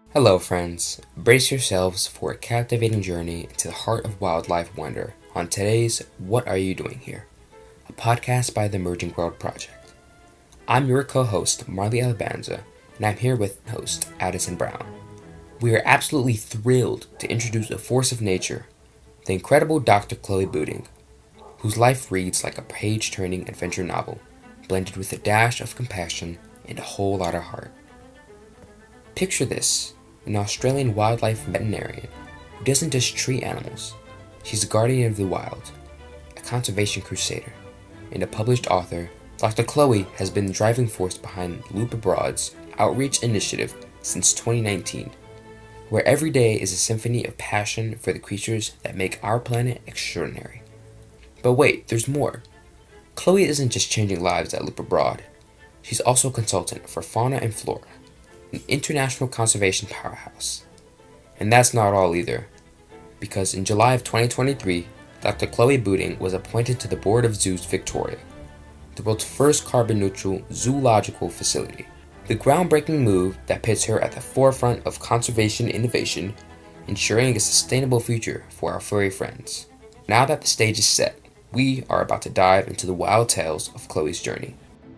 Hello, friends. Brace yourselves for a captivating journey into the heart of wildlife wonder on today's What Are You Doing Here? A podcast by the Emerging World Project. I'm your co-host, Marley Alabanza, and I'm here with host Addison Brown. We are absolutely thrilled to introduce a force of nature, the incredible Dr. Chloe Booting, whose life reads like a page-turning adventure novel, blended with a dash of compassion and a whole lot of heart. Picture this. An Australian wildlife veterinarian who doesn't just treat animals. She's a guardian of the wild, a conservation crusader, and a published author. Dr. Chloe has been the driving force behind Loop Abroad's outreach initiative since 2019, where every day is a symphony of passion for the creatures that make our planet extraordinary. But wait, there's more. Chloe isn't just changing lives at Loop Abroad. She's also a consultant for Fauna and Flora, an international conservation powerhouse. And that's not all either, because in July of 2023, Dr. Chloe Booting was appointed to the board of Zoos Victoria, the world's first carbon-neutral zoological facility. The groundbreaking move that puts her at the forefront of conservation innovation, ensuring a sustainable future for our furry friends. Now that the stage is set, we are about to dive into the wild tales of Chloe's journey.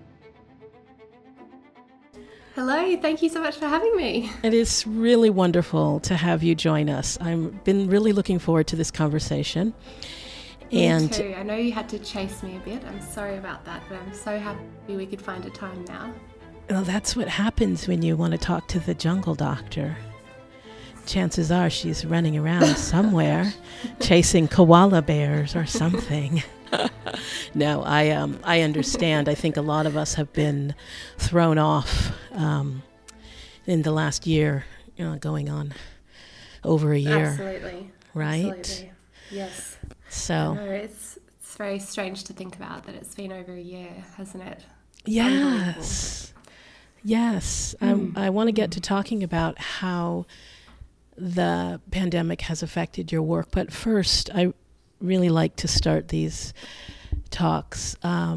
Hello, thank you so much for having me. It is really wonderful to have you join us. I've been really looking forward to this conversation. Me too. I know you had to chase me a bit. I'm sorry about that, but I'm so happy we could find a time now. Well, that's what happens when you want to talk to the jungle doctor. Chances are she's running around somewhere chasing koala bears or something. No, I understand. I think a lot of us have been thrown off in the last year, going on over a year. Absolutely. Right? Absolutely. Yes. So no, it's very strange to think about that it's been over a year, hasn't it? Yes. Yes. I want to get to talking about how the pandemic has affected your work. But first, I really like to start these talks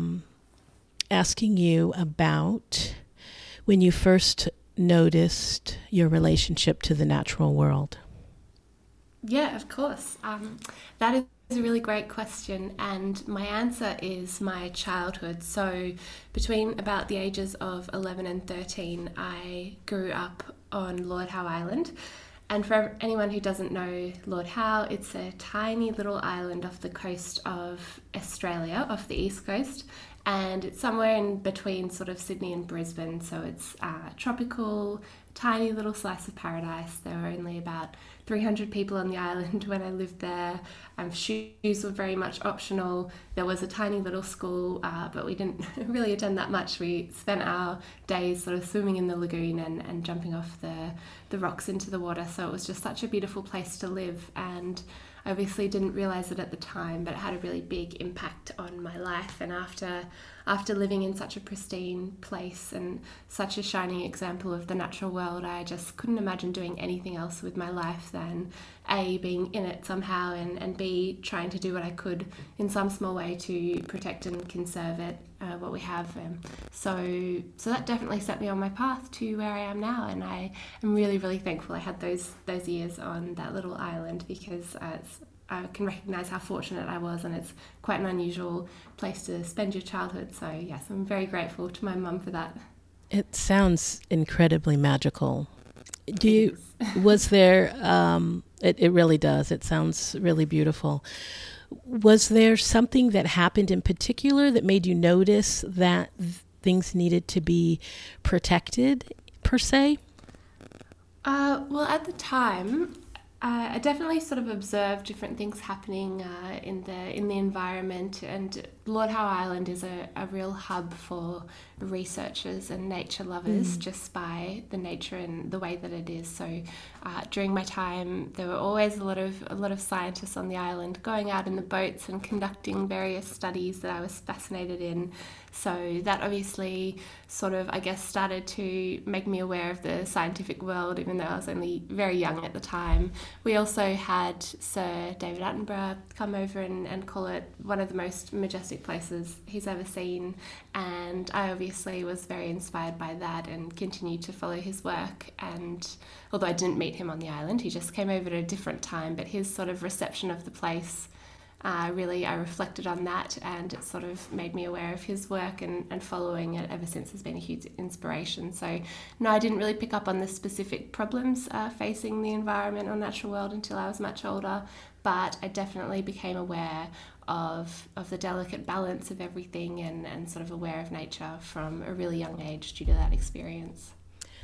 asking you about when you first noticed your relationship to the natural world. Yeah, of course. That is a really great question, and my answer is my childhood. So between about the ages of 11 and 13, I grew up on Lord Howe Island. And for anyone who doesn't know Lord Howe, it's a tiny little island off the coast of Australia, off the east coast. And it's somewhere in between sort of Sydney and Brisbane. So it's tropical, tiny little slice of paradise. There were only about 300 people on the island when I lived there. Shoes were very much optional. There was a tiny little school, but we didn't really attend that much. We spent our days sort of swimming in the lagoon and jumping off the rocks into the water. So it was just such a beautiful place to live. And I obviously didn't realise it at the time, but it had a really big impact on my life. And after living in such a pristine place and such a shining example of the natural world, I just couldn't imagine doing anything else with my life than A, being in it somehow, and B, trying to do what I could in some small way to protect and conserve it, what we have. So that definitely set me on my path to where I am now, and I am really, really thankful I had those years on that little island, because I can recognise how fortunate I was, and it's quite an unusual place to spend your childhood. So yes, I'm very grateful to my mum for that. It sounds incredibly magical. Was there, it really does. It sounds really beautiful. Was there something that happened in particular that made you notice that things needed to be protected, per se? Well, at the time, I definitely sort of observed different things happening in the environment, and Lord Howe Island is a real hub for researchers and nature lovers, just by the nature and the way that it is. So during my time, there were always a lot of scientists on the island going out in the boats and conducting various studies that I was fascinated in. So that obviously sort of, I guess, started to make me aware of the scientific world, even though I was only very young at the time. We also had Sir David Attenborough come over and call it one of the most majestic majestic places he's ever seen. And I obviously was very inspired by that and continued to follow his work. And although I didn't meet him on the island, he just came over at a different time, but his sort of reception of the place, really, I reflected on that, and it sort of made me aware of his work, and following it ever since has been a huge inspiration. So no, I didn't really pick up on the specific problems facing the environment or natural world until I was much older, but I definitely became aware of the delicate balance of everything, and sort of aware of nature from a really young age due to that experience.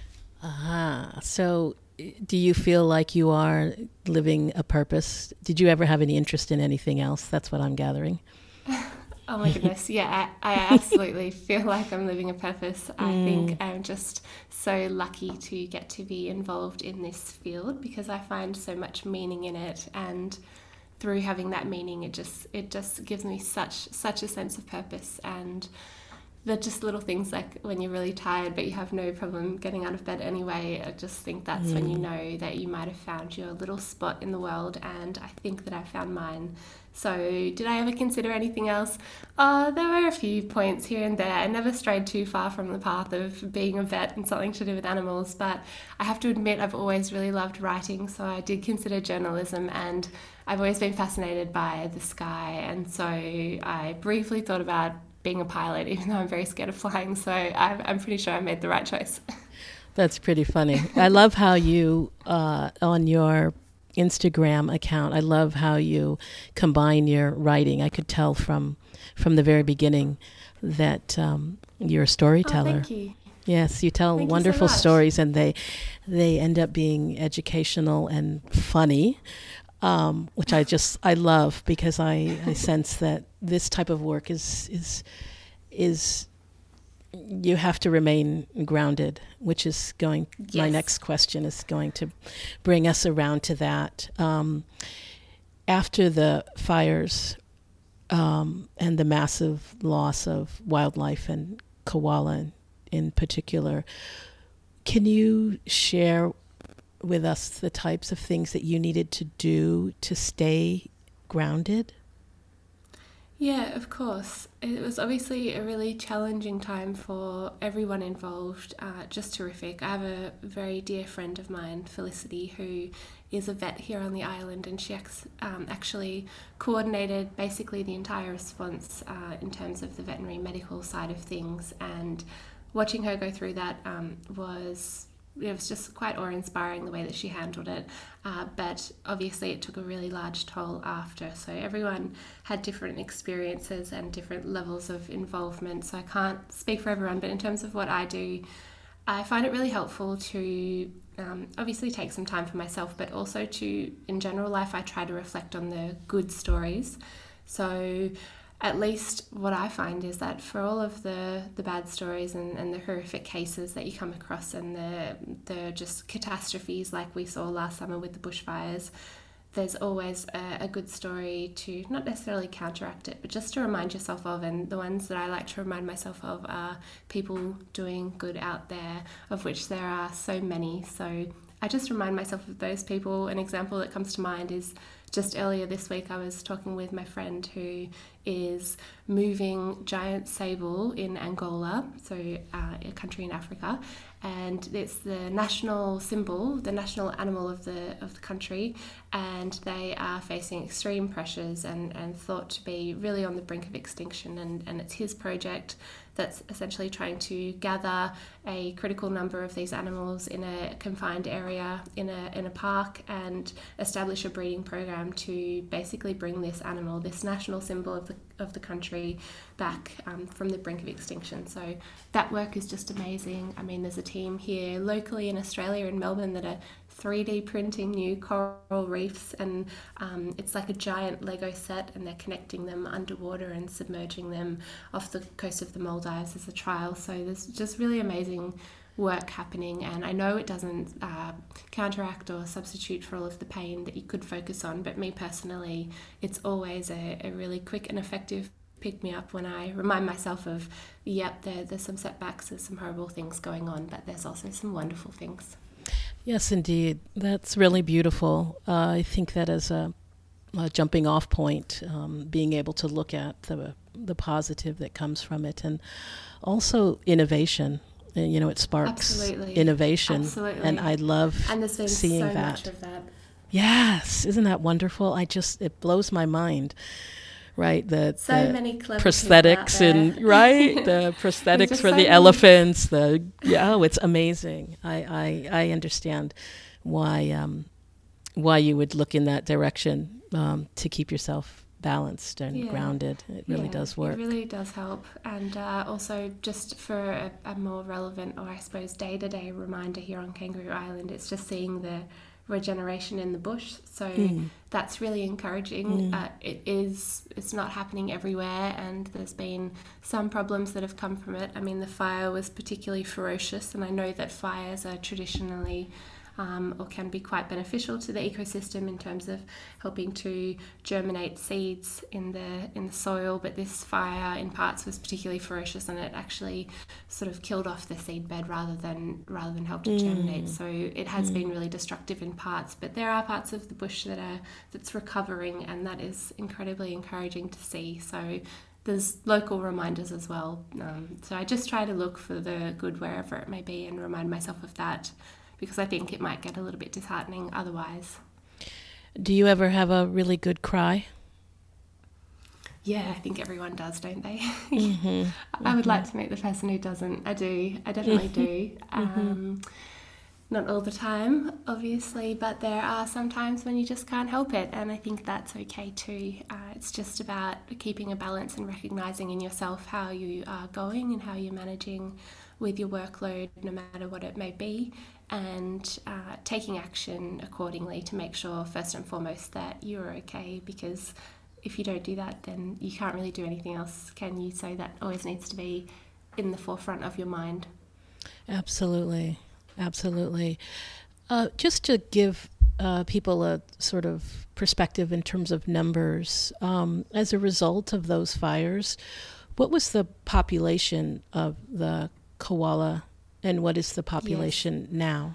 So do you feel like you are living a purpose? Did you ever have any interest in anything else? That's what I'm gathering. Oh my goodness, yeah, I absolutely feel like I'm living a purpose. I think I'm just so lucky to get to be involved in this field, because I find so much meaning in it, and through having that meaning, it just gives me such a sense of purpose. And they're just little things like when you're really tired but you have no problem getting out of bed anyway. I just think that's when you know that you might have found your little spot in the world, and I think that I found mine. So did I ever consider anything else? There were a few points here and there. I never strayed too far from the path of being a vet and something to do with animals, but I have to admit I've always really loved writing, so I did consider journalism, and I've always been fascinated by the sky, and so I briefly thought about being a pilot, even though I'm very scared of flying, so I'm pretty sure I made the right choice. That's pretty funny. I love how you, on your Instagram account, I love how you combine your writing. I could tell from the very beginning that you're a storyteller. Oh, thank you. Yes, you tell Thank wonderful you so much. stories, and they end up being educational and funny, which I love, because I sense that this type of work is you have to remain grounded, which is my Yes. next question is going to bring us around to that. After the fires and the massive loss of wildlife and koala in particular, can you share with us the types of things that you needed to do to stay grounded? Yeah, of course. It was obviously a really challenging time for everyone involved, just terrific. I have a very dear friend of mine, Felicity, who is a vet here on the island, and she actually coordinated basically the entire response in terms of the veterinary medical side of things, and watching her go through that was just quite awe-inspiring, the way that she handled it, but obviously it took a really large toll after, so everyone had different experiences and different levels of involvement, so I can't speak for everyone, but in terms of what I do, I find it really helpful to obviously take some time for myself, but also to, in general life, I try to reflect on the good stories. So at least what I find is that for all of the bad stories and the horrific cases that you come across, and the just catastrophes like we saw last summer with the bushfires, there's always a good story to not necessarily counteract it, but just to remind yourself of. And the ones that I like to remind myself of are people doing good out there, of which there are so many. So I just remind myself of those people. An example that comes to mind is just earlier this week I was talking with my friend who is moving giant sable in Angola, so a country in Africa, and it's the national symbol, the national animal of the country, and they are facing extreme pressures and thought to be really on the brink of extinction, and it's his project that's essentially trying to gather a critical number of these animals in a confined area in a park and establish a breeding program to basically bring this animal, this national symbol of the country, back from the brink of extinction. So that work is just amazing. I mean, there's a team here locally in Australia, in Melbourne, that are 3D printing new coral reefs, and it's like a giant Lego set, and they're connecting them underwater and submerging them off the coast of the Maldives as a trial. So there's just really amazing work happening, and I know it doesn't counteract or substitute for all of the pain that you could focus on, but me personally, it's always a really quick and effective pick me up when I remind myself of, there's some setbacks, there's some horrible things going on, but there's also some wonderful things. Yes, indeed. That's really beautiful. I think that as a jumping off point, being able to look at the the positive that comes from it, and also innovation. It sparks Absolutely. innovation. Absolutely. And I love and there's been seeing so that. much of that. Yes, isn't that wonderful? It blows my mind, right? The Many clever prosthetics people right, the prosthetics just for so the many. elephants. It's amazing. I understand why you would look in that direction to keep yourself balanced and grounded. It really does work. It really does help. And also just for a more relevant, or I suppose day-to-day reminder here on Kangaroo Island, it's just seeing the regeneration in the bush. So that's really encouraging. It's not happening everywhere, and there's been some problems that have come from it. I mean, the fire was particularly ferocious, and I know that fires are traditionally or can be quite beneficial to the ecosystem in terms of helping to germinate seeds in the soil. But this fire in parts was particularly ferocious, and it actually sort of killed off the seed bed rather than help it germinate. So it has been really destructive in parts, but there are parts of the bush that's recovering, and that is incredibly encouraging to see. So there's local reminders as well. So I just try to look for the good wherever it may be and remind myself of that, because I think it might get a little bit disheartening otherwise. Do you ever have a really good cry? Yeah, I think everyone does, don't they? I would like to meet the person who doesn't. I do. I definitely do. Not all the time, obviously, but there are some times when you just can't help it, and I think that's okay too. It's just about keeping a balance and recognising in yourself how you are going and how you're managing with your workload, no matter what it may be, and taking action accordingly to make sure, first and foremost, that you're okay, because if you don't do that, then you can't really do anything else, can you? So that always needs to be in the forefront of your mind. Absolutely. Just to give people a sort of perspective in terms of numbers, as a result of those fires, what was the population of the koala, and what is the population now?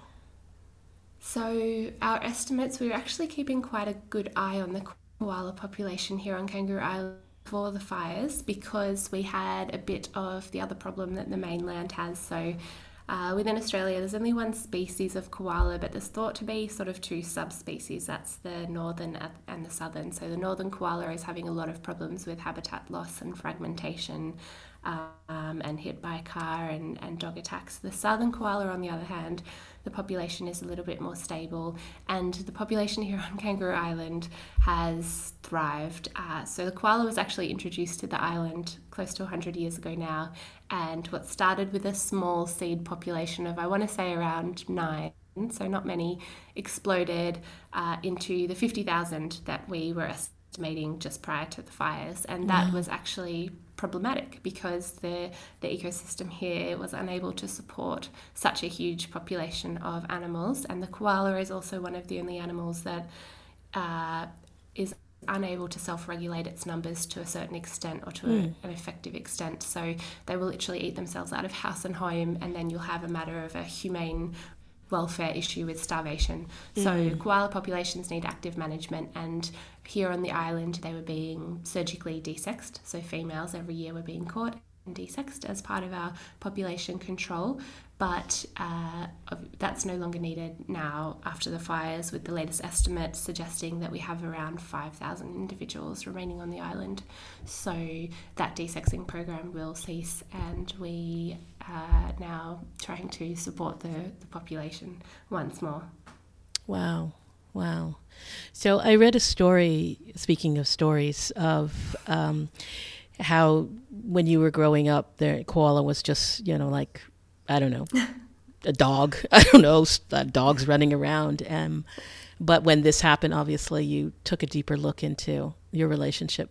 So our estimates, we were actually keeping quite a good eye on the koala population here on Kangaroo Island for the fires, because we had a bit of the other problem that the mainland has. So within Australia, there's only one species of koala, but there's thought to be sort of two subspecies. That's the northern and the southern. So the northern koala is having a lot of problems with habitat loss and fragmentation, and hit by a car and dog attacks. The southern koala, on the other hand, the population is a little bit more stable, and the population here on Kangaroo Island has thrived. So the koala was actually introduced to the island close to 100 years ago now, and what started with a small seed population of, I want to say, around 9, so not many, exploded into the 50,000 that we were estimating just prior to the fires, and that was actually problematic because the ecosystem here was unable to support such a huge population of animals, and the koala is also one of the only animals that is unable to self-regulate its numbers to a certain extent, or to an effective extent. So they will literally eat themselves out of house and home, and then you'll have a matter of a humane welfare issue with starvation. So koala populations need active management, and here on the island they were being surgically desexed. So females every year were being caught and desexed as part of our population control, but that's no longer needed now after the fires, with the latest estimate suggesting that we have around 5,000 individuals remaining on the island. So that desexing program will cease, and we are now trying to support the population once more. Wow. So I read a story, speaking of stories, of how when you were growing up, the koala was just, like, I don't know, a dog. I don't know, dogs running around. But when this happened, obviously, you took a deeper look into your relationship.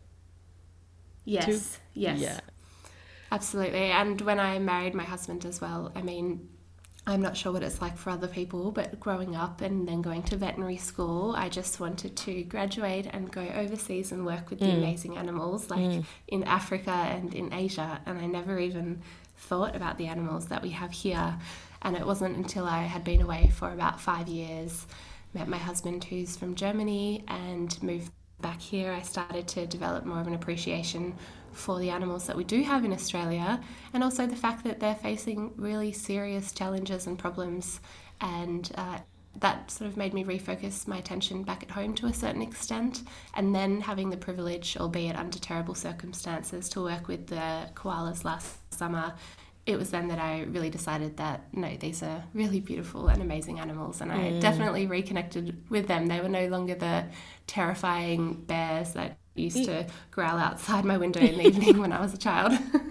Yes. Yeah. Absolutely. And when I married my husband as well, I mean, I'm not sure what it's like for other people, but growing up and then going to veterinary school, I just wanted to graduate and go overseas and work with the amazing animals, like in Africa and in Asia. And I never even thought about the animals that we have here. And it wasn't until I had been away for about 5 years, met my husband who's from Germany, and moved back here, I started to develop more of an appreciation for the animals that we do have in Australia, and also the fact that they're facing really serious challenges and problems. And that sort of made me refocus my attention back at home to a certain extent. And then having the privilege, albeit under terrible circumstances, to work with the koalas last summer, it was then that I really decided that, no, these are really beautiful and amazing animals, and I definitely reconnected with them. They were no longer the terrifying bears that used to growl outside my window in the evening when I was a child.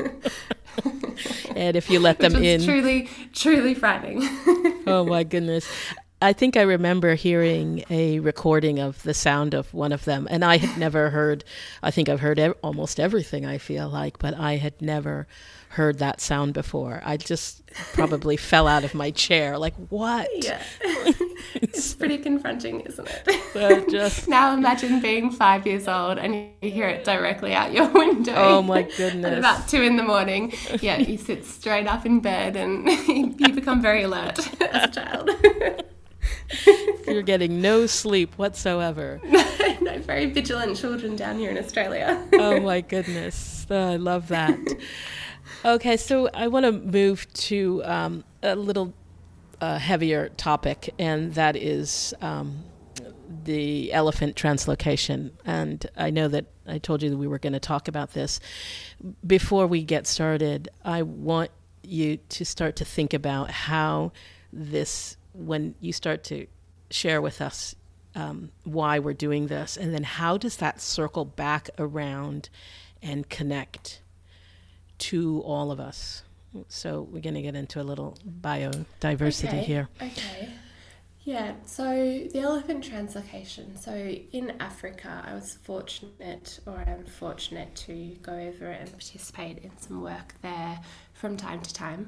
And if you let them in... truly, truly frightening. Oh, my goodness. I think I remember hearing a recording of the sound of one of them, and I had never heard, I think I've heard almost everything, I feel like, but I had never heard that sound before. I just probably fell out of my chair, like, what? Yeah. It's pretty confronting, isn't it? Just... Now imagine being 5 years old and you hear it directly out your window. Oh my goodness. At about 2 a.m. Yeah, you sit straight up in bed and you become very alert as a child. You're getting no sleep whatsoever. No, very vigilant children down here in Australia. Oh my goodness. I love that. Okay, so I want to move to a little heavier topic, and that is the elephant translocation. And I know that I told you that we were going to talk about this. Before we get started, I want you to start to think about how this, when you start to share with us why we're doing this, and then how does that circle back around and connect to all of us. So we're going to get into a little biodiversity here. Okay. Yeah, so the elephant translocation. So in Africa, I was fortunate, or I'm fortunate, to go over and participate in some work there from time to time.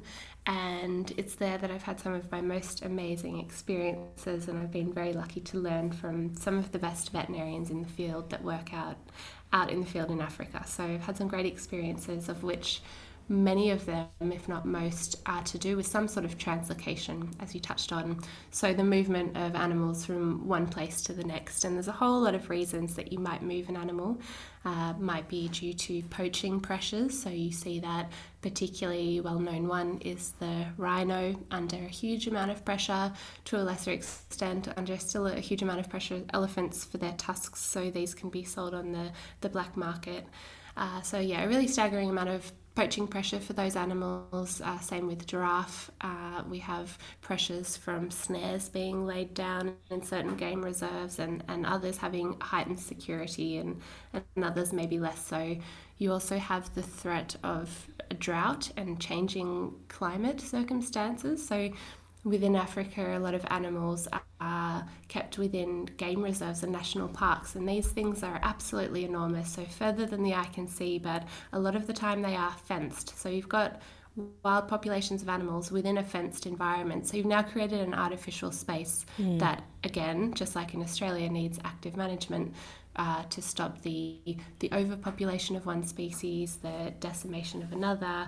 And it's there that I've had some of my most amazing experiences, and I've been very lucky to learn from some of the best veterinarians in the field that work out in the field in Africa. So I've had some great experiences, of which many of them, if not most, are to do with some sort of translocation, as you touched on. So the movement of animals from one place to the next. And there's a whole lot of reasons that you might move an animal. Might be due to poaching pressures. So you see that particularly well-known one is the rhino, under a huge amount of pressure, to a lesser extent under still a huge amount of pressure, elephants for their tusks, so these can be sold on the black market. So yeah, a really staggering amount of poaching pressure for those animals. Same with giraffe. We have pressures from snares being laid down in certain game reserves, and others having heightened security, and others maybe less so. You also have the threat of a drought and changing climate circumstances. So within Africa, a lot of animals are kept within game reserves and national parks, and these things are absolutely enormous, so further than the eye can see, but a lot of the time they are fenced. So you've got wild populations of animals within a fenced environment. So you've now created an artificial space that, again, just like in Australia, needs active management to stop the overpopulation of one species, the decimation of another.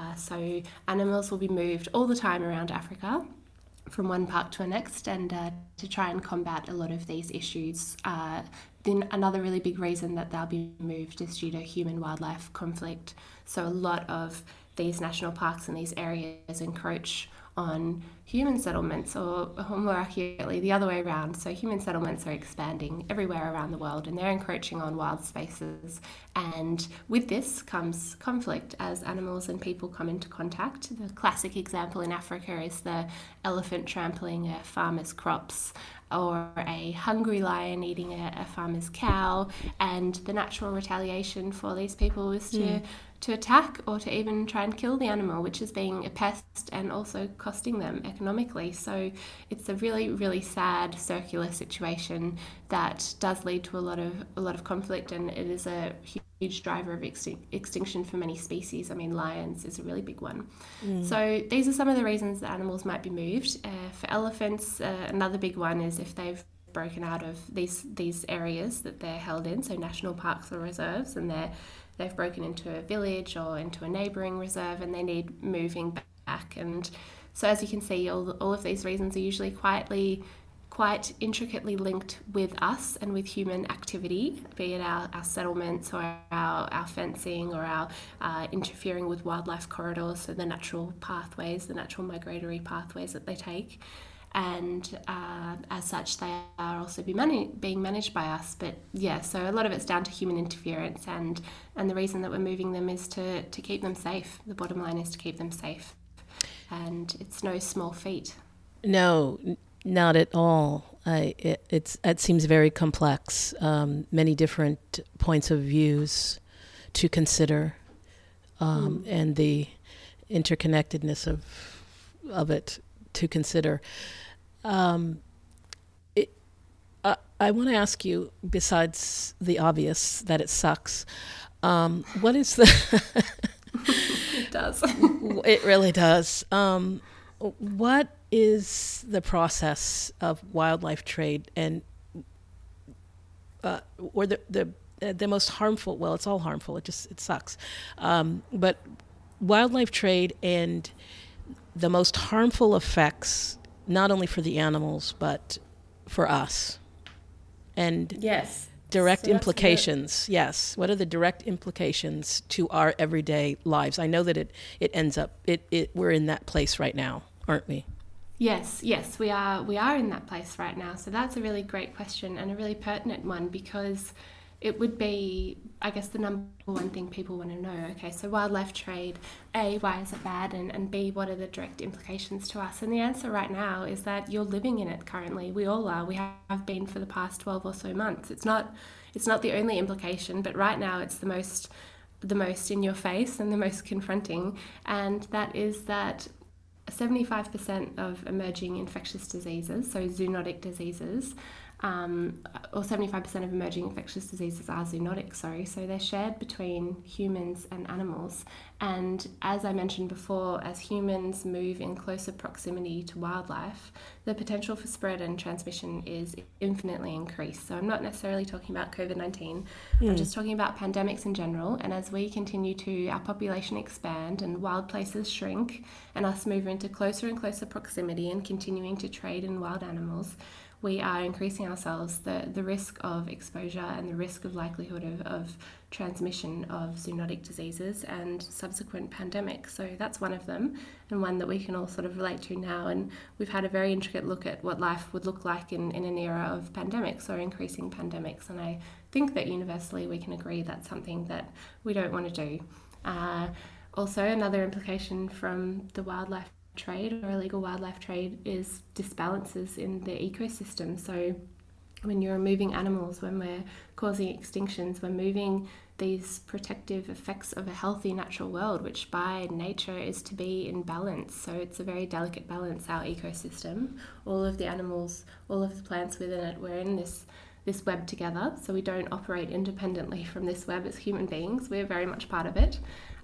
So animals will be moved all the time around Africa from one park to the next, and to try and combat a lot of these issues. Then another really big reason that they'll be moved is due to human-wildlife conflict. So a lot of these national parks and these areas encroach on human settlements, or more accurately, the other way around. So human settlements are expanding everywhere around the world, and they're encroaching on wild spaces. And with this comes conflict as animals and people come into contact. The classic example in Africa is the elephant trampling a farmer's crops, or a hungry lion eating a farmer's cow, and the natural retaliation for these people is to attack or to even try and kill the animal, which is being a pest and also costing them economically. So it's a really, really sad circular situation that does lead to a lot of conflict, and it is a huge driver of extinction for many species. I mean, lions is a really big one. So these are some of the reasons that animals might be moved. For elephants, another big one is if they've broken out of these areas that they're held in, so national parks or reserves, and they've broken into a village or into a neighbouring reserve, and they need moving back. And so as you can see, all of these reasons are usually quite quite intricately linked with us and with human activity, be it our settlements or our fencing or our interfering with wildlife corridors, so the natural pathways, the natural migratory pathways that they take. And as such, they are also being managed by us. But yeah, so a lot of it's down to human interference, and the reason that we're moving them is to keep them safe. The bottom line is to keep them safe, and it's no small feat. No, not at all. It seems very complex. Many different points of views to consider, and the interconnectedness of it to consider. I want to ask you, besides the obvious that it sucks, what is the... It does. It really does. What is the process of wildlife trade, and or the most harmful? Well, it's all harmful. It sucks. But wildlife trade and the most harmful effects, not only for the animals but for us, and yes, direct implications. Yes, what are the direct implications to our everyday lives? I know that it ends up we're in that place right now, aren't we? Yes, we are in that place right now. So that's a really great question and a really pertinent one, because it would be, I guess, the number one thing people want to know. Okay, so wildlife trade, A, why is it bad? And B, what are the direct implications to us? And the answer right now is that you're living in it currently. We all are. We have been for the past 12 or so months. It's not the only implication, but right now it's the most in your face and the most confronting. And that is that 75% of emerging infectious diseases, so zoonotic diseases, or 75% of emerging infectious diseases are zoonotic, so they're shared between humans and animals. And as I mentioned before, as humans move in closer proximity to wildlife, the potential for spread and transmission is infinitely increased. So I'm not necessarily talking about COVID-19, I'm just talking about pandemics in general. And as we continue to, our population expand and wild places shrink, and us move into closer and closer proximity and continuing to trade in wild animals, we are increasing ourselves the risk of exposure and the risk of likelihood of transmission of zoonotic diseases and subsequent pandemics. So that's one of them, and one that we can all sort of relate to now. And we've had a very intricate look at what life would look like in an era of pandemics or increasing pandemics. And I think that universally we can agree that's something that we don't want to do. Also, another implication from the wildlife trade or illegal wildlife trade is disbalances in the ecosystem. So when you're removing animals, when we're causing extinctions, we're moving these protective effects of a healthy natural world, which by nature is to be in balance. So it's a very delicate balance, our ecosystem. All of the animals, all of the plants within it, we're in this web together. So we don't operate independently from this web as human beings. We're very much part of it.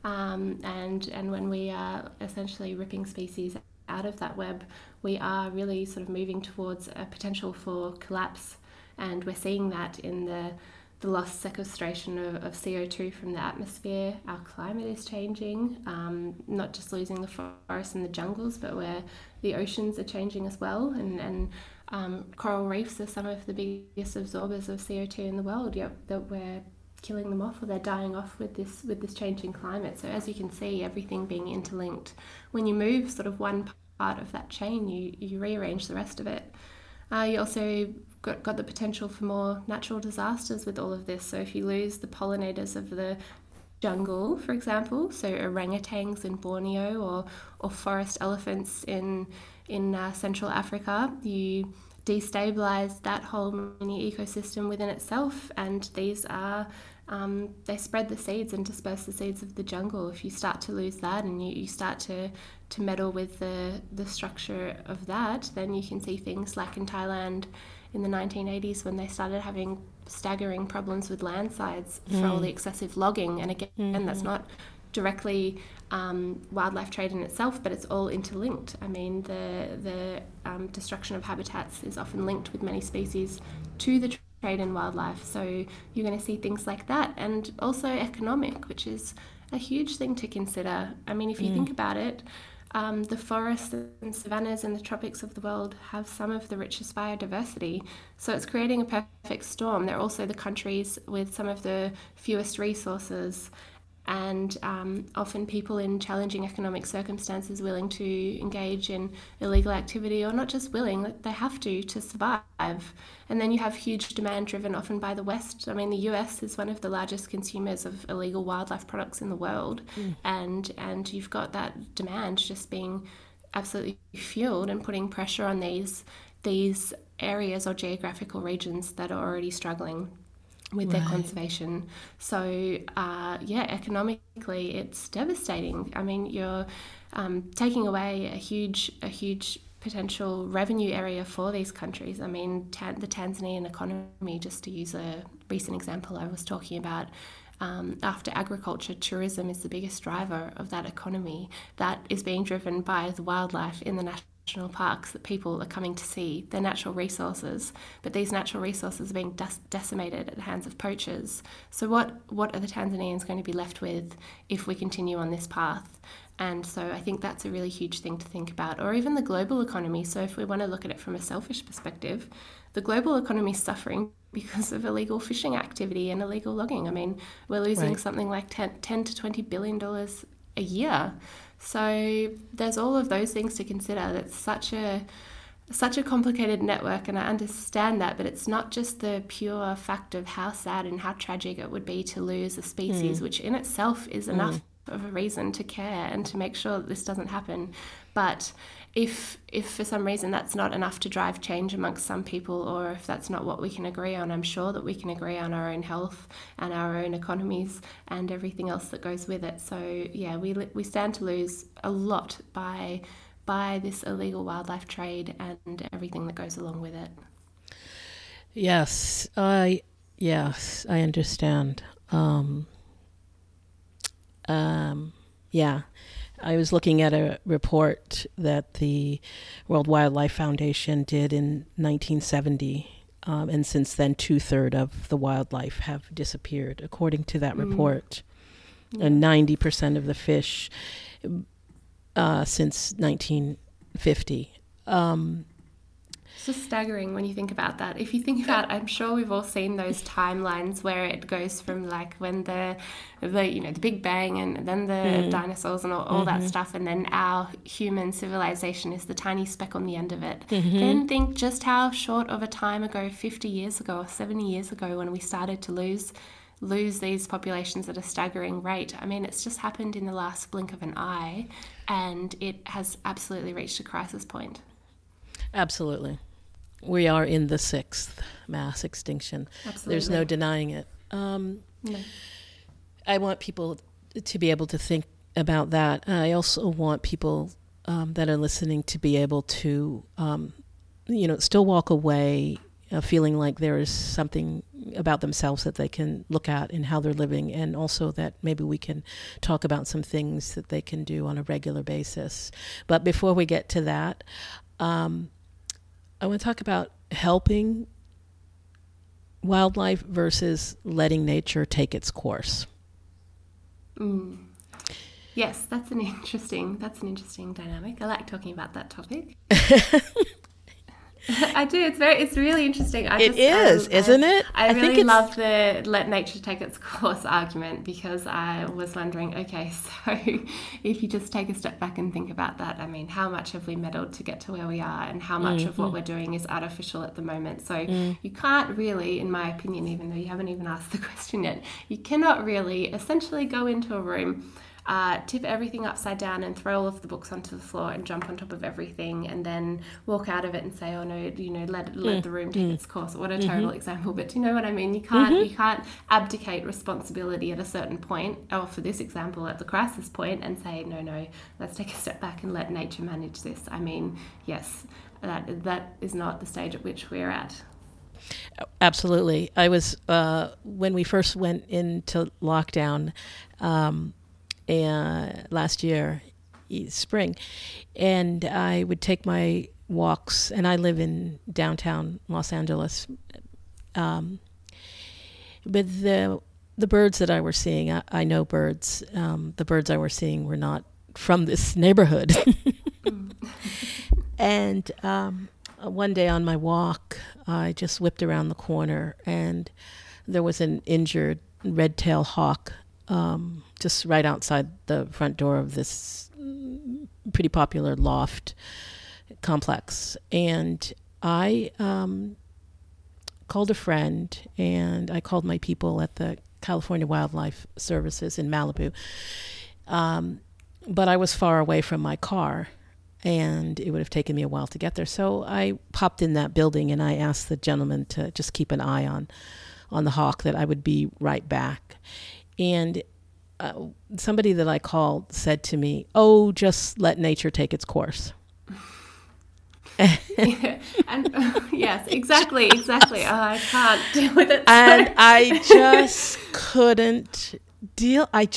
And when we are essentially ripping species out of that web, we are really sort of moving towards a potential for collapse. And we're seeing that in the lost sequestration of CO2 from the atmosphere. Our climate is changing, not just losing the forests and the jungles, but where the oceans are changing as well. And coral reefs are some of the biggest absorbers of CO2 in the world, yet that we're killing them off, or they're dying off with this changing climate. So as you can see, everything being interlinked. When you move sort of one part of that chain, you rearrange the rest of it. You also got the potential for more natural disasters with all of this. So if you lose the pollinators of the jungle, for example, so orangutans in Borneo or forest elephants in Central Africa, you destabilize that whole mini ecosystem within itself. And these are they spread the seeds and disperse the seeds of the jungle. If you start to lose that and you start to meddle with the structure of that, then you can see things like in Thailand in the 1980s when they started having staggering problems with landslides for all the excessive logging. And again, that's not directly wildlife trade in itself, but it's all interlinked. I mean, the destruction of habitats is often linked with many species to the trade in wildlife. So you're going to see things like that, and also economic, which is a huge thing to consider. I mean, if you think about it, The forests and savannas in the tropics of the world have some of the richest biodiversity. So it's creating a perfect storm. They're also the countries with some of the fewest resources, and often people in challenging economic circumstances willing to engage in illegal activity, or not just willing, they have to survive. And then you have huge demand driven often by the West. I mean, the US is one of the largest consumers of illegal wildlife products in the world, and you've got that demand just being absolutely fueled and putting pressure on these areas or geographical regions that are already struggling with their conservation. So economically it's devastating. I mean, you're taking away a huge potential revenue area for these countries. I mean, the Tanzanian economy, just to use a recent example I was talking about, after agriculture, tourism is the biggest driver of that economy. That is being driven by the wildlife in the national parks that people are coming to see, their natural resources, but these natural resources are being decimated at the hands of poachers. So what are the Tanzanians going to be left with if we continue on this path? And so I think that's a really huge thing to think about. Or even the global economy. So if we want to look at it from a selfish perspective, the global economy is suffering because of illegal fishing activity and illegal logging. I mean, we're losing something like $10 to $20 billion a year. So there's all of those things to consider. That's such a complicated network, and I understand that, but it's not just the pure fact of how sad and how tragic it would be to lose a species, which in itself is enough of a reason to care and to make sure that this doesn't happen. But if for some reason that's not enough to drive change amongst some people, or if that's not what we can agree on, I'm sure that we can agree on our own health and our own economies and everything else that goes with it. So yeah, we stand to lose a lot by this illegal wildlife trade and everything that goes along with it. Yes, I understand. I was looking at a report that the World Wildlife Foundation did in 1970, and since then 2/3 of the wildlife have disappeared, according to that report, and 90% of the fish since 1950. It's just staggering when you think about that. If you think about, I'm sure we've all seen those timelines where it goes from like when the Big Bang and then the dinosaurs and all that stuff, and then our human civilization is the tiny speck on the end of it. Then think just how short of a time ago, 50 years ago or 70 years ago, when we started to lose these populations at a staggering rate. I mean, it's just happened in the last blink of an eye, and it has absolutely reached a crisis point. Absolutely. We are in the 6th mass extinction. Absolutely. There's no denying it. No. I want people to be able to think about that. I also want people that are listening to be able to, still walk away feeling like there is something about themselves that they can look at in how they're living, and also that maybe we can talk about some things that they can do on a regular basis. But before we get to that, I want to talk about helping wildlife versus letting nature take its course. Yes, that's an interesting dynamic. I like talking about that topic. I do. It's really interesting. Isn't it? I really love the let nature take its course argument, because I was wondering, okay, so if you just take a step back and think about that, I mean, how much have we meddled to get to where we are, and how much of what we're doing is artificial at the moment? So you can't really, in my opinion, even though you haven't even asked the question yet, you cannot really essentially go into a room, tip everything upside down and throw all of the books onto the floor and jump on top of everything, and then walk out of it and say, oh no, let the room take its course. What a total example, but do you know what I mean? You can't abdicate responsibility at a certain point, or for this example at the crisis point, and say no, let's take a step back and let nature manage this. I mean, yes, that is not the stage at which we're at. Absolutely. I was when we first went into lockdown last year, spring, and I would take my walks, and I live in downtown Los Angeles. But the birds that I were seeing, I know birds. The birds I were seeing were not from this neighborhood. And one day on my walk, I just whipped around the corner, and there was an injured red-tailed hawk just right outside the front door of this pretty popular loft complex. And I called a friend, and I called my people at the California Wildlife Services in Malibu. But I was far away from my car, and it would have taken me a while to get there. So I popped in that building, and I asked the gentleman to just keep an eye on the hawk, that I would be right back. And somebody that I called said to me, "Oh, just let nature take its course." Yeah, and yes, exactly. Oh, I can't deal with it. And I just couldn't deal. I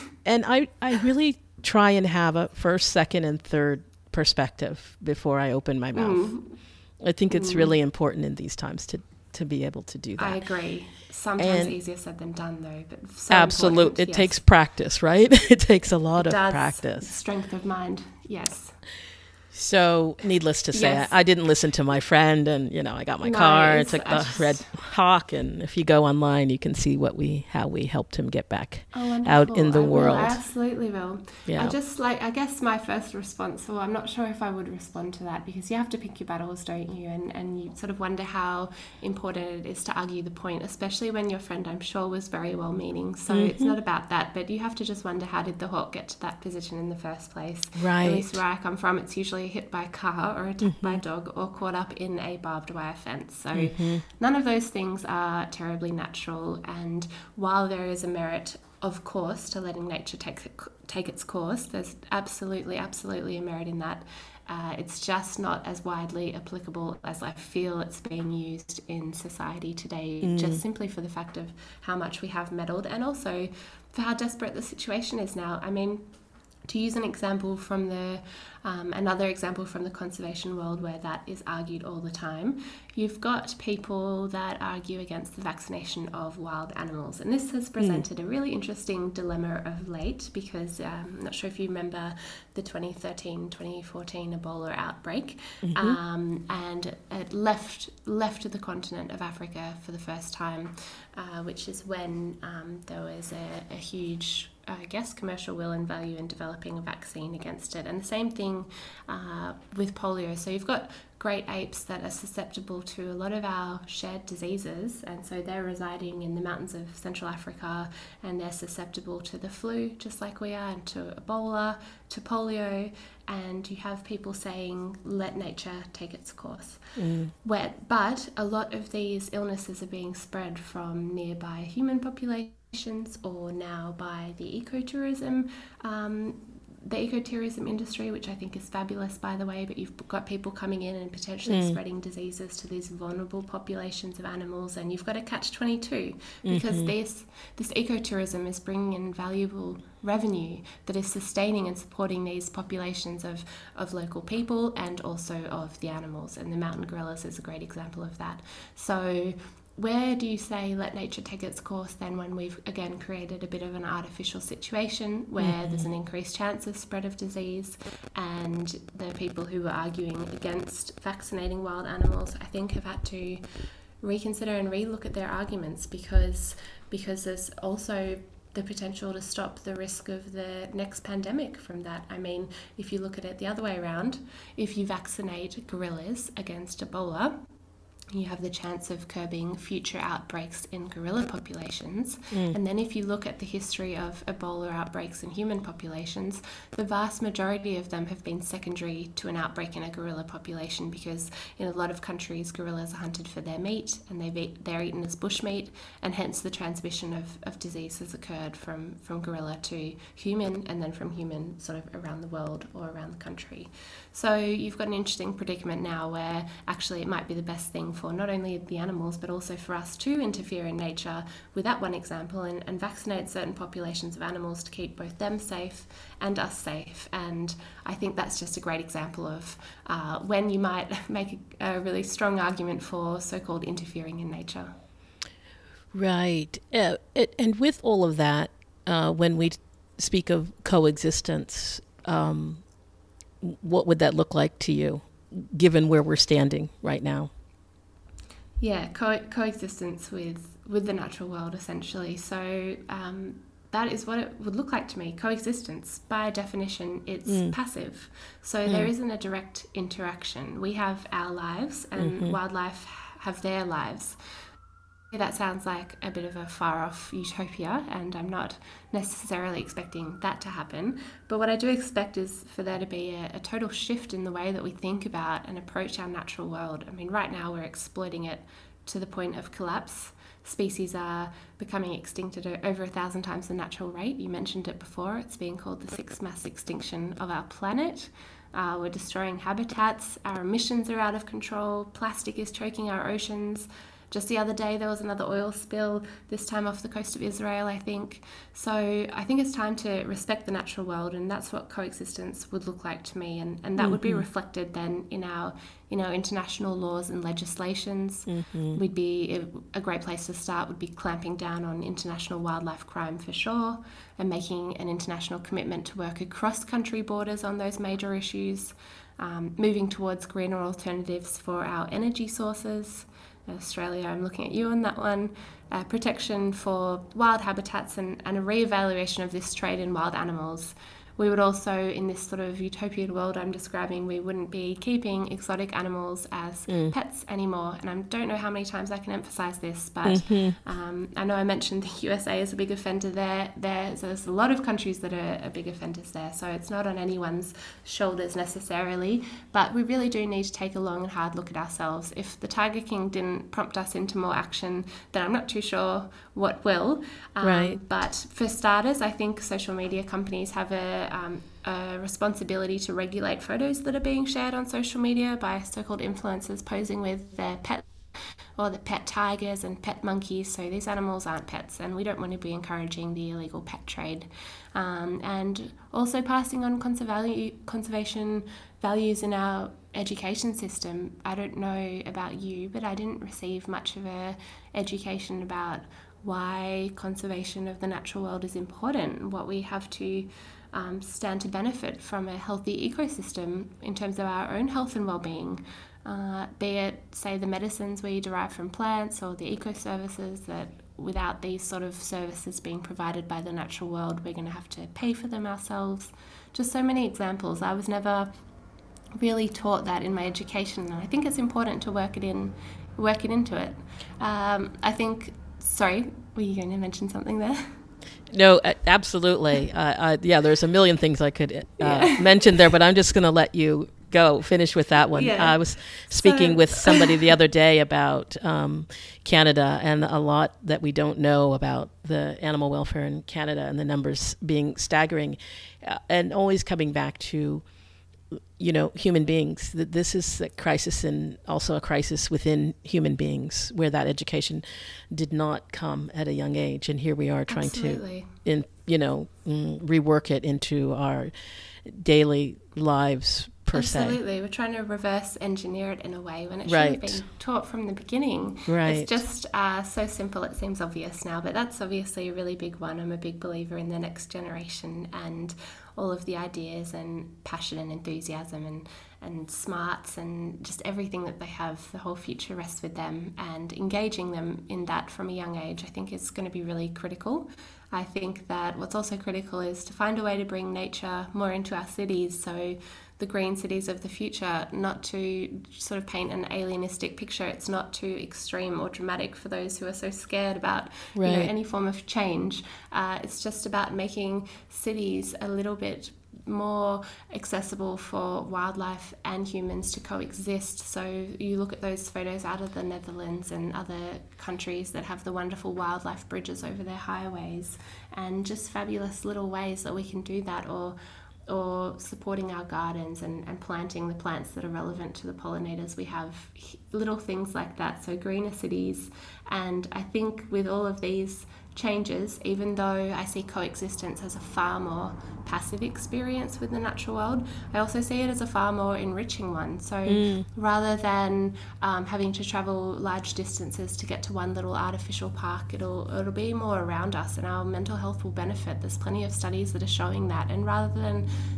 really try and have a first, second, and third perspective before I open my mouth. I think it's really important in these times to be able to do that. I agree. Sometimes easier said than done, though. But so absolutely, it takes practice, right? It takes a lot of practice. Strength of mind, yes. So, needless to say, Yes. I didn't listen to my friend, and I got my car, I took the red hawk, and if you go online, you can see how we helped him get back out in the world. I absolutely will. Yeah. I guess my first response, well, I'm not sure if I would respond to that, because you have to pick your battles, don't you? And you sort of wonder how important it is to argue the point, especially when your friend, I'm sure, was very well-meaning. So it's not about that, but you have to just wonder, how did the hawk get to that position in the first place? Right. At least where I come from, it's usually hit by a car or attacked by a dog or caught up in a barbed wire fence. So none of those things are terribly natural. And while there is a merit, of course, to letting nature take its course, there's absolutely a merit in that. It's just not as widely applicable as I feel it's being used in society today, just simply for the fact of how much we have meddled, and also for how desperate the situation is now. I mean, to use an example from another example from the conservation world where that is argued all the time, you've got people that argue against the vaccination of wild animals. And this has presented a really interesting dilemma of late, because I'm not sure if you remember the 2013-2014 Ebola outbreak, and it left the continent of Africa for the first time, which is when there was a huge, I guess, commercial will and value in developing a vaccine against it. And the same thing with polio. So you've got great apes that are susceptible to a lot of our shared diseases, and so they're residing in the mountains of Central Africa, and they're susceptible to the flu just like we are, and to Ebola, to polio, and you have people saying, let nature take its course. But a lot of these illnesses are being spread from nearby human populations, or now by the ecotourism industry, which I think is fabulous, by the way, but you've got people coming in and potentially spreading diseases to these vulnerable populations of animals, and you've got a catch-22, because this ecotourism is bringing in valuable revenue that is sustaining and supporting these populations of local people, and also of the animals, and the mountain gorillas is a great example of that. So where do you say let nature take its course then, when we've again created a bit of an artificial situation where there's an increased chance of spread of disease, and the people who are arguing against vaccinating wild animals, I think, have had to reconsider and relook at their arguments, because there's also the potential to stop the risk of the next pandemic from that. I mean, if you look at it the other way around, if you vaccinate gorillas against Ebola, you have the chance of curbing future outbreaks in gorilla populations. And then if you look at the history of Ebola outbreaks in human populations, the vast majority of them have been secondary to an outbreak in a gorilla population, because in a lot of countries, gorillas are hunted for their meat, and they're eaten as bushmeat, and hence the transmission of disease has occurred from gorilla to human, and then from human sort of around the world or around the country. So you've got an interesting predicament now where actually it might be the best thing for not only the animals but also for us to interfere in nature with that one example, and vaccinate certain populations of animals to keep both them safe and us safe. And I think that's just a great example of when you might make a really strong argument for so-called interfering in nature. Right. And with all of that, when we speak of coexistence, what would that look like to you, given where we're standing right now? Yeah, coexistence with the natural world, essentially. So that is what it would look like to me. Coexistence, by definition, it's passive. So there isn't a direct interaction. We have our lives, and wildlife have their lives. That sounds like a bit of a far-off utopia, and I'm not necessarily expecting that to happen. But what I do expect is for there to be a total shift in the way that we think about and approach our natural world. I mean, right now we're exploiting it to the point of collapse. Species are becoming extinct at over 1,000 times the natural rate. You mentioned it before. It's being called the sixth mass extinction of our planet. We're destroying habitats. Our emissions are out of control. Plastic is choking our oceans. Just the other day, there was another oil spill, this time off the coast of Israel, I think. So I think it's time to respect the natural world, and that's what coexistence would look like to me. And that would be reflected then in our international laws and legislations. We'd be a great place to start would be clamping down on international wildlife crime for sure, and making an international commitment to work across country borders on those major issues, moving towards greener alternatives for our energy sources. Australia, I'm looking at you on that one. Protection for wild habitats and a re-evaluation of this trade in wild animals. We would also, in this sort of utopian world I'm describing, we wouldn't be keeping exotic animals as pets anymore. And I don't know how many times I can emphasize this, but I know I mentioned the USA is a big offender there. There's a lot of countries that are big offenders there, so it's not on anyone's shoulders necessarily. But we really do need to take a long and hard look at ourselves. If the Tiger King didn't prompt us into more action, then I'm not too sure what will. Right. But for starters, I think social media companies have a responsibility to regulate photos that are being shared on social media by so-called influencers posing with their pets or the pet tigers and pet monkeys. So these animals aren't pets, and we don't want to be encouraging the illegal pet trade. And also passing on conservation values in our education system. I don't know about you, but I didn't receive much of a education about why conservation of the natural world is important, what we have to stand to benefit from a healthy ecosystem in terms of our own health and well-being, be it, say, the medicines we derive from plants or the eco-services that without these sort of services being provided by the natural world, we're going to have to pay for them ourselves. Just so many examples. I was never really taught that in my education, and I think it's important to work it into it. I think, sorry, were you going to mention something there? No, absolutely. Yeah, there's a million things I could mention there, but I'm just going to let you finish with that one. Yeah. I was speaking with somebody the other day about Canada and a lot that we don't know about the animal welfare in Canada and the numbers being staggering, and always coming back to human beings. This is a crisis, and also a crisis within human beings, where that education did not come at a young age, and here we are trying Absolutely. to, rework it into our daily lives per Absolutely. se. We're trying to reverse engineer it in a way when it should Right. have been taught from the beginning. Right. It's just so simple, it seems obvious now, but that's obviously a really big one. I'm a big believer in the next generation and all of the ideas and passion and enthusiasm and smarts and just everything that they have. The whole future rests with them, and engaging them in that from a young age I think is going to be really critical. I think that what's also critical is to find a way to bring nature more into our cities, so the green cities of the future, not to sort of paint an alienistic picture. It's not too extreme or dramatic for those who are so scared about Right. any form of change. It's just about making cities a little bit more accessible for wildlife and humans to coexist. So you look at those photos out of the Netherlands and other countries that have the wonderful wildlife bridges over their highways, and just fabulous little ways that we can do that, or supporting our gardens and planting the plants that are relevant to the pollinators. We have little things like that, so greener cities. And I think with all of these changes, even though I see coexistence as a far more passive experience with the natural world, I also see it as a far more enriching one. So rather than having to travel large distances to get to one little artificial park, it'll be more around us, and our mental health will benefit. There's plenty of studies that are showing that. And rather than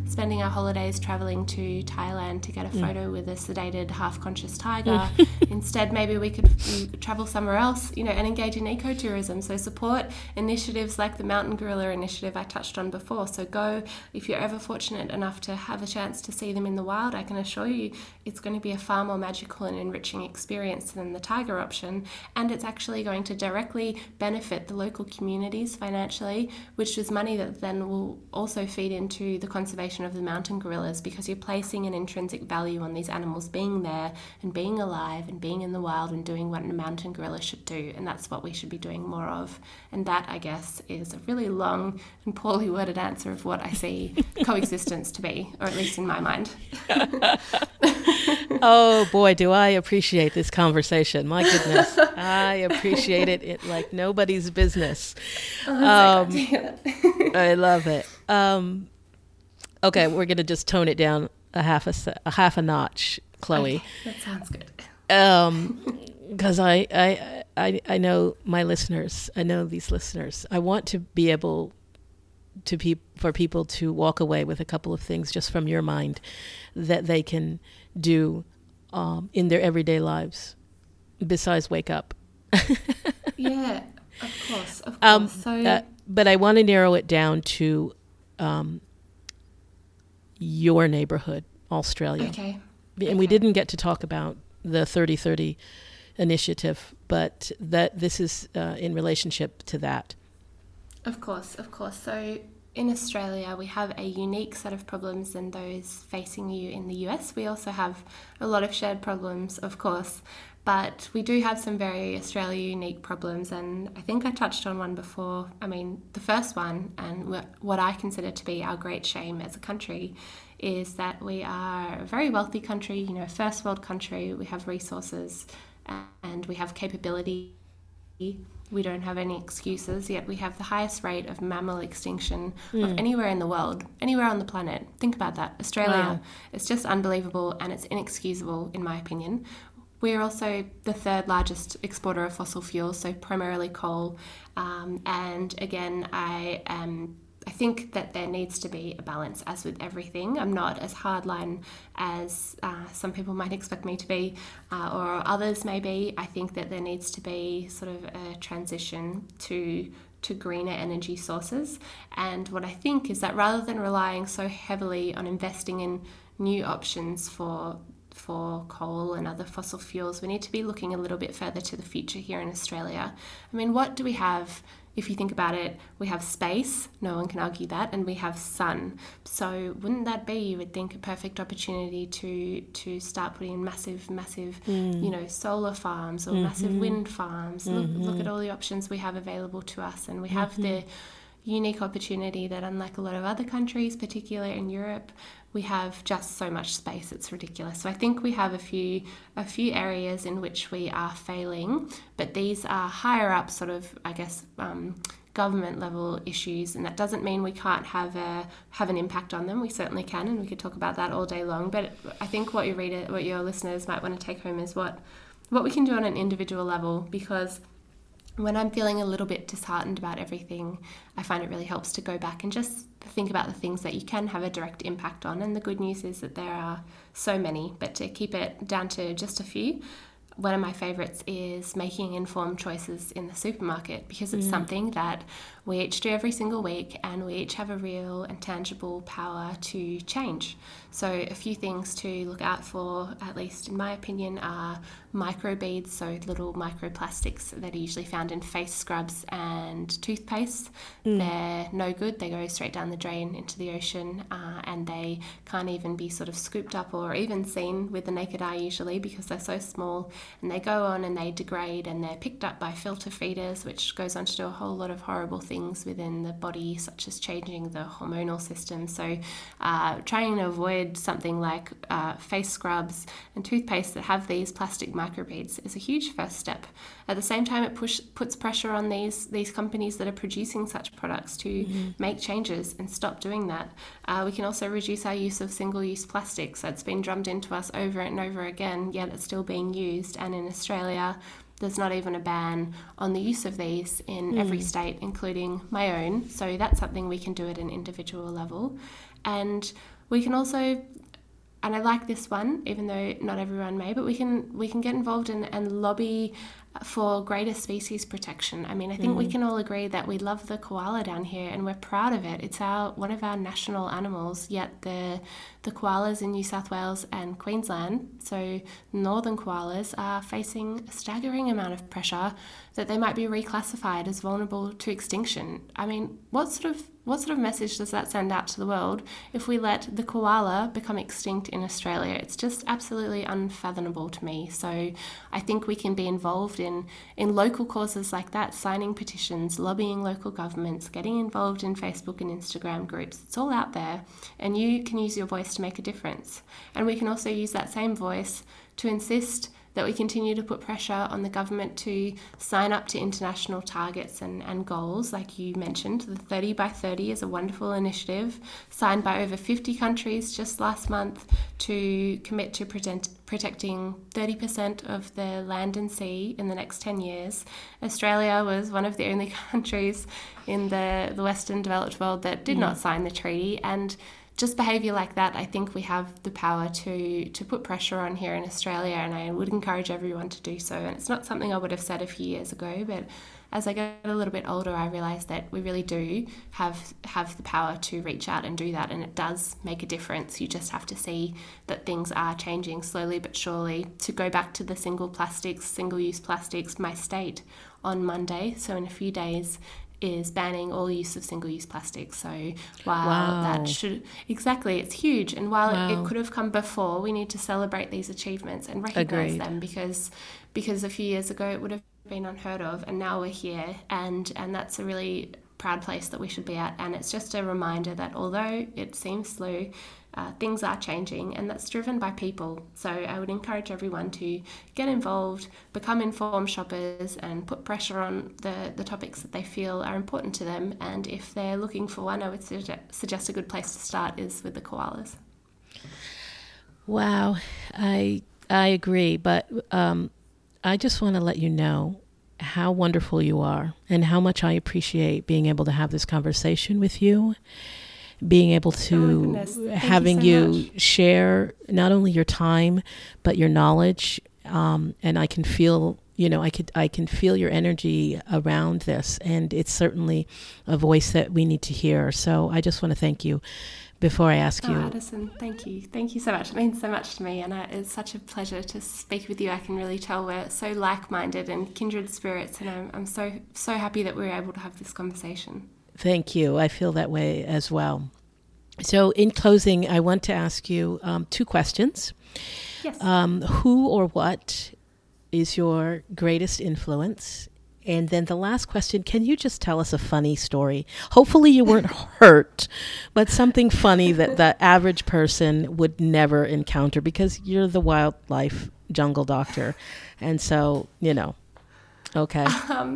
spending our holidays traveling to Thailand to get a photo with a sedated, half-conscious tiger. Instead, maybe we could travel somewhere else, and engage in ecotourism. So support initiatives like the Mountain Gorilla Initiative I touched on before. So go, if you're ever fortunate enough to have a chance to see them in the wild, I can assure you it's going to be a far more magical and enriching experience than the tiger option. And it's actually going to directly benefit the local communities financially, which is money that then will also feed into the conservation of the mountain gorillas, because you're placing an intrinsic value on these animals being there and being alive and being in the wild and doing what a mountain gorilla should do. And that's what we should be doing more of. And that, I guess, is a really long and poorly worded answer of what I see coexistence to be, or at least in my mind. Oh boy, do I appreciate this conversation. My goodness. I appreciate it like nobody's business. I love it. Okay, we're going to just tone it down a half a notch, Chloe. Okay, that sounds good. Because I know my listeners. I know these listeners. I want to be able for people to walk away with a couple of things just from your mind that they can do in their everyday lives besides wake up. Yeah, of course. But I want to narrow it down to your neighborhood, Australia. Okay. And we didn't get to talk about the 30/30 initiative, but that this is in relationship to that. Of course. So in Australia, we have a unique set of problems than those facing you in the US. We also have a lot of shared problems, of course, but we do have some very Australia unique problems, and I think I touched on one before. I mean, the first one, and what I consider to be our great shame as a country, is that we are a very wealthy country, first world country. We have resources and we have capability. We don't have any excuses, yet we have the highest rate of mammal extinction of anywhere in the world, anywhere on the planet. Think about that. Australia, It's just unbelievable, and it's inexcusable in my opinion. We're also the third largest exporter of fossil fuels, so primarily coal. And again, I think that there needs to be a balance, as with everything. I'm not as hardline as some people might expect me to be, or others may be. I think that there needs to be sort of a transition to greener energy sources. And what I think is that rather than relying so heavily on investing in new options for coal and other fossil fuels, we need to be looking a little bit further to the future here in Australia. I mean, what do we have? If you think about it, we have space, no one can argue that, and we have sun. So wouldn't that be, you would think, a perfect opportunity to start putting in massive, solar farms or massive wind farms? Look at all the options we have available to us, and we have the unique opportunity that, unlike a lot of other countries, particularly in Europe, we have just so much space, it's ridiculous. So I think we have a few areas in which we are failing, but these are higher up sort of, I guess, government level issues, and that doesn't mean we can't have an impact on them. We certainly can, and we could talk about that all day long. But I think what your listeners might want to take home is what we can do on an individual level, because when I'm feeling a little bit disheartened about everything, I find it really helps to go back and just think about the things that you can have a direct impact on. And the good news is that there are so many, but to keep it down to just a few, one of my favourites is making informed choices in the supermarket, because it's something that we each do every single week, and we each have a real and tangible power to change. So a few things to look out for, at least in my opinion, are microbeads, so little microplastics that are usually found in face scrubs and toothpaste. They're no good. They go straight down the drain into the ocean, and they can't even be sort of scooped up or even seen with the naked eye usually, because they're so small, and they go on and they degrade, and they're picked up by filter feeders, which goes on to do a whole lot of horrible things within the body, such as changing the hormonal system. So trying to avoid something like face scrubs and toothpaste that have these plastic microbeads is a huge first step. At the same time, it puts pressure on these companies that are producing such products to make changes and stop doing that. We can also reduce our use of single-use plastics. That's been drummed into us over and over again, yet it's still being used. And in Australia, there's not even a ban on the use of these in every state, including my own. So that's something we can do at an individual level. And we can also, and I like this one, even though not everyone may, but we can get involved and lobby for greater species protection. I mean, I think we can all agree that we love the koala down here and we're proud of it. It's one of our national animals, yet the koalas in New South Wales and Queensland, so northern koalas, are facing a staggering amount of pressure that they might be reclassified as vulnerable to extinction. I mean, what sort of message does that send out to the world if we let the koala become extinct in Australia? It's just absolutely unfathomable to me. So I think we can be involved in local causes like that, signing petitions, lobbying local governments, getting involved in Facebook and Instagram groups. It's all out there, and you can use your voice to make a difference. And we can also use that same voice to insist that we continue to put pressure on the government to sign up to international targets and goals, like you mentioned. The 30 by 30 is a wonderful initiative signed by over 50 countries just last month to commit to protecting 30% of the land and sea in the next 10 years. Australia was one of the only countries in the Western developed world that did not sign the treaty, and just behaviour like that, I think we have the power to put pressure on here in Australia, and I would encourage everyone to do so. And it's not something I would have said a few years ago, but as I get a little bit older, I realise that we really do have the power to reach out and do that, and it does make a difference. You just have to see that things are changing slowly but surely. To go back to the single-use plastics, my state on Monday, so in a few days, is banning all use of single-use plastics. So while that should, exactly, it's huge. And while it could have come before, we need to celebrate these achievements and recognise them, because a few years ago it would have been unheard of, and now we're here, and that's a really proud place that we should be at. And it's just a reminder that although it seems slow, things are changing, and that's driven by people. So I would encourage everyone to get involved, become informed shoppers, and put pressure on the topics that they feel are important to them. And if they're looking for one, I would suggest a good place to start is with the koalas. Wow, I agree, but I just want to let you know how wonderful you are and how much I appreciate being able to have this conversation with you, being able to having you share not only your time but your knowledge, and I can feel, I can feel your energy around this, and it's certainly a voice that we need to hear. So I just want to thank you before I ask you. Addison, thank you so much. It means so much to me, and it's such a pleasure to speak with you. I can really tell we're so like-minded and kindred spirits, and I'm so happy that we were able to have this conversation. Thank you. I feel that way as well. So in closing, I want to ask you 2 questions. Yes. Who or what is your greatest influence? And then the last question, can you just tell us a funny story? Hopefully you weren't hurt, but something funny that the average person would never encounter, because you're the wildlife jungle doctor. And so, okay.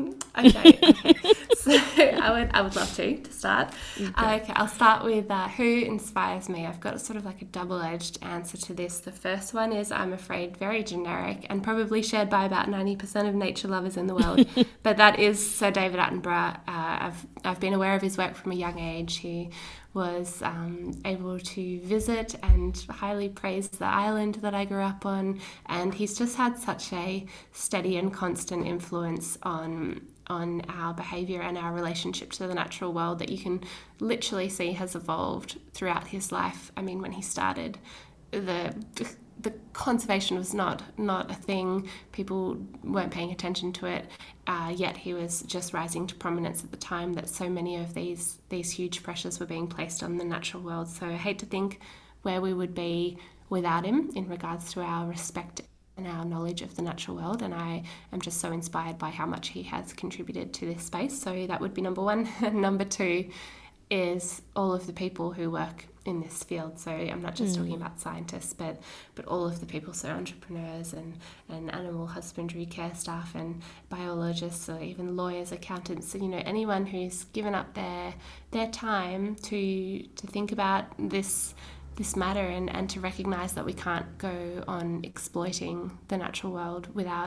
Okay. So I would love to start. Okay, I'll start with who inspires me. I've got sort of like a double-edged answer to this. The first one is, I'm afraid, very generic and probably shared by about 90% of nature lovers in the world, but that is Sir David Attenborough. I've been aware of his work from a young age. He was able to visit and highly praise the island that I grew up on, and he's just had such a steady and constant influence on our behaviour and our relationship to the natural world that you can literally see has evolved throughout his life. I mean, when he started, the conservation was not a thing. People weren't paying attention to it, yet he was just rising to prominence at the time that so many of these huge pressures were being placed on the natural world. So I hate to think where we would be without him in regards to our respect and our knowledge of the natural world, and I am just so inspired by how much he has contributed to this space. So that would be number one. Number two is all of the people who work in this field. So I'm not just talking about scientists, but all of the people, so entrepreneurs and animal husbandry care staff and biologists, or even lawyers, accountants, anyone who's given up their time to think about this matter and to recognise that we can't go on exploiting the natural world without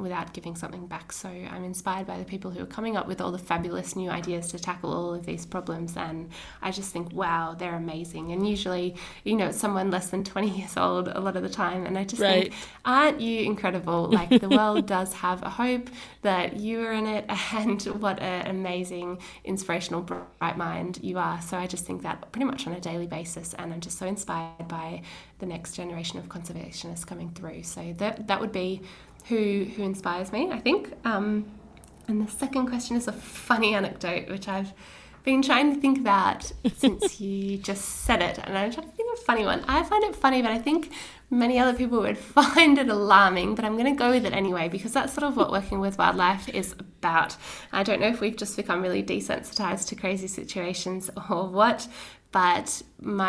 without giving something back. So I'm inspired by the people who are coming up with all the fabulous new ideas to tackle all of these problems, and I just think, wow, they're amazing. And usually, you know, it's someone less than 20 years old a lot of the time, and I just think, aren't you incredible? Like, the world does have a hope that you are in it, and what an amazing, inspirational, bright mind you are. So I just think that pretty much on a daily basis, and I'm just so inspired by the next generation of conservationists coming through. So that would be who inspires me, I think. And the second question is a funny anecdote, which I've been trying to think about since you just said it, and I'm trying to think of a funny one. I find it funny, but I think many other people would find it alarming, but I'm going to go with it anyway, because that's sort of what working with wildlife is about. I don't know if we've just become really desensitized to crazy situations or what, but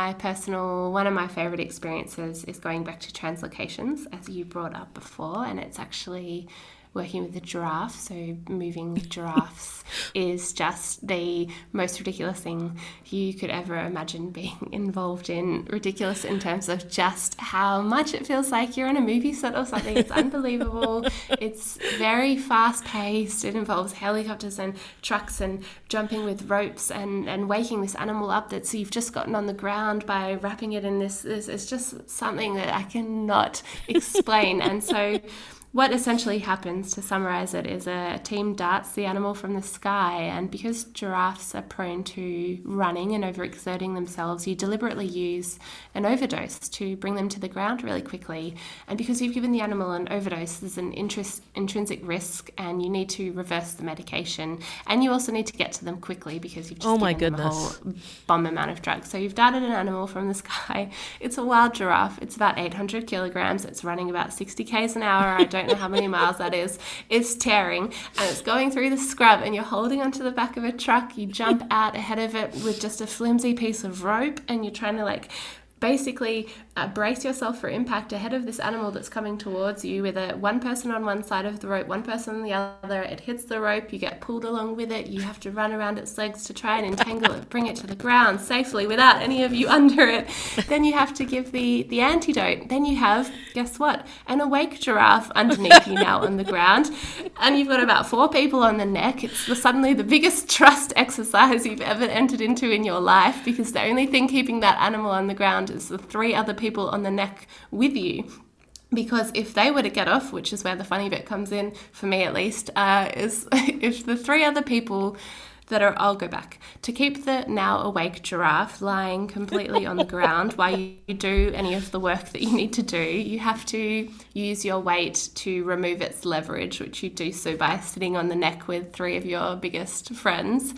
one of my favorite experiences is going back to translocations, as you brought up before, and it's actually working with the giraffe. So moving giraffes is just the most ridiculous thing you could ever imagine being involved in. Ridiculous in terms of just how much it feels like you're on a movie set or something. It's unbelievable. It's very fast paced. It involves helicopters and trucks and jumping with ropes and waking this animal up that you've just gotten on the ground by wrapping it in this. It's just something that I cannot explain. And so what essentially happens, to summarize it, is a team darts the animal from the sky, and because giraffes are prone to running and overexerting themselves, you deliberately use an overdose to bring them to the ground really quickly. And because you've given the animal an overdose, there's an intrinsic risk, and you need to reverse the medication. And you also need to get to them quickly because you've just given them a whole bomb amount of drugs. So you've darted an animal from the sky. It's a wild giraffe. It's about 800 kilograms. It's running about 60 k's an hour. I don't know how many miles that is. It's tearing, and it's going through the scrub, and you're holding onto the back of a truck. You jump out ahead of it with just a flimsy piece of rope, and you're trying to basically brace yourself for impact ahead of this animal that's coming towards you with one person on one side of the rope, one person on the other. It hits the rope, you get pulled along with it, you have to run around its legs to try and entangle it, bring it to the ground safely without any of you under it. Then you have to give the antidote. Then you have, guess what, an awake giraffe underneath you now on the ground, and you've got about 4 people on the neck. It's suddenly the biggest trust exercise you've ever entered into in your life, because the only thing keeping that animal on the ground is the 3 other people on the neck with you. Because if they were to get off, which is where the funny bit comes in, for me at least, is if the 3 other people I'll go back. To keep the now awake giraffe lying completely on the ground while you do any of the work that you need to do, you have to use your weight to remove its leverage, which you do so by sitting on the neck with 3 of your biggest friends.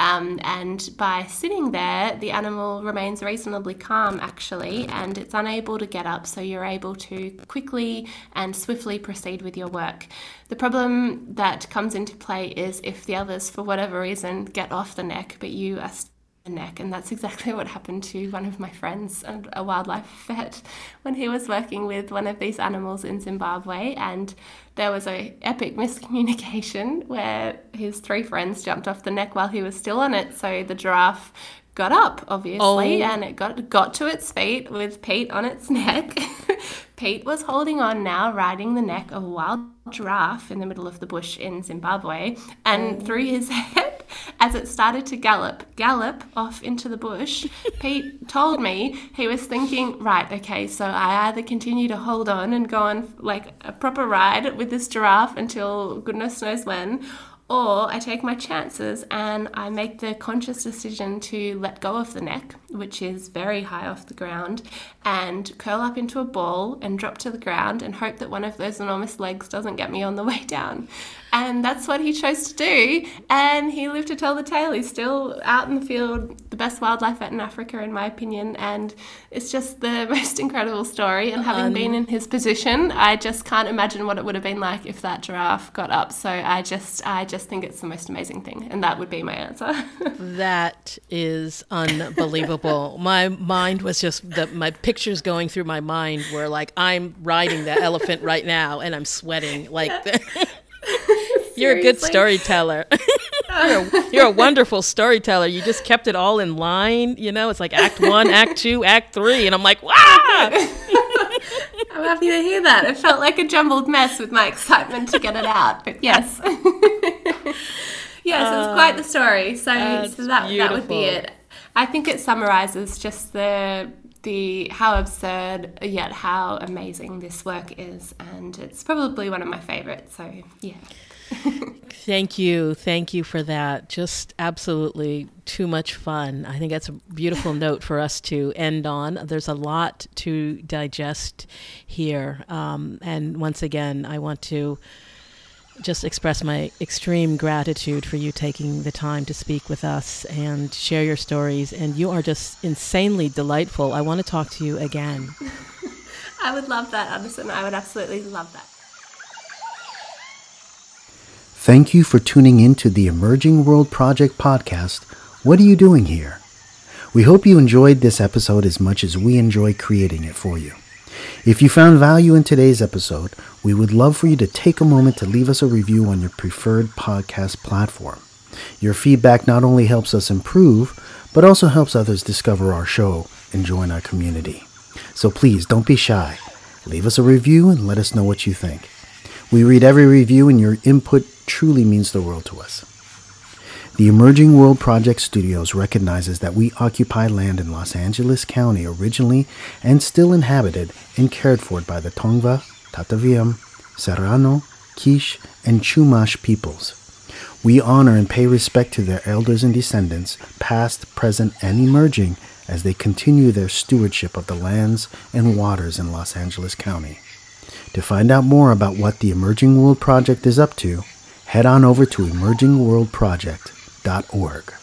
And by sitting there, the animal remains reasonably calm, actually, and it's unable to get up, so you're able to quickly and swiftly proceed with your work. The problem that comes into play is if the others, for whatever reason, get off the neck, but you are still on the neck. And that's exactly what happened to one of my friends, a wildlife vet, when he was working with one of these animals in Zimbabwe. And there was an epic miscommunication where his 3 friends jumped off the neck while he was still on it. So the giraffe got up, obviously, and it got to its feet with Pete on its neck. Pete was holding on now, riding the neck of a wild giraffe in the middle of the bush in Zimbabwe, and through his head, as it started to gallop off into the bush, Pete told me he was thinking, right, okay, so I either continue to hold on and go on like a proper ride with this giraffe until goodness knows when, or I take my chances and I make the conscious decision to let go of the neck, which is very high off the ground, and curl up into a ball and drop to the ground and hope that one of those enormous legs doesn't get me on the way down. And that's what he chose to do, and he lived to tell the tale. He's still out in the field, the best wildlife vet in Africa, in my opinion, and it's just the most incredible story. And having been in his position, I just can't imagine what it would have been like if that giraffe got up. So I just think it's the most amazing thing, and that would be my answer. That is unbelievable. My mind was just, my pictures going through my mind were like, I'm riding the elephant right now, and I'm sweating like You're a good storyteller. You're a wonderful storyteller. You just kept it all in line. You know, it's like act 1, act 2, act 3. And I'm like, wow. I'm happy to hear that. It felt like a jumbled mess with my excitement to get it out, but yes. Yes, it's quite the story. So that would be it. I think it summarizes just the how absurd yet how amazing this work is, and it's probably one of my favorites. So yeah. Thank you for that. Just absolutely too much fun. I think that's a beautiful note for us to end on. There's a lot to digest here, and once again, I want to just express my extreme gratitude for you taking the time to speak with us and share your stories. And you are just insanely delightful. I want to talk to you again. I would love that, Anderson. I would absolutely love that. Thank you for tuning in to the Emerging World Project podcast. What are you doing here? We hope you enjoyed this episode as much as we enjoy creating it for you. If you found value in today's episode, we would love for you to take a moment to leave us a review on your preferred podcast platform. Your feedback not only helps us improve, but also helps others discover our show and join our community. So please don't be shy. Leave us a review and let us know what you think. We read every review, and your input truly means the world to us. The Emerging World Project Studios recognizes that we occupy land in Los Angeles County originally and still inhabited and cared for by the Tongva, Tataviam, Serrano, Quiche, and Chumash peoples. We honor and pay respect to their elders and descendants, past, present, and emerging, as they continue their stewardship of the lands and waters in Los Angeles County. To find out more about what the Emerging World Project is up to, head on over to emergingworldproject.org.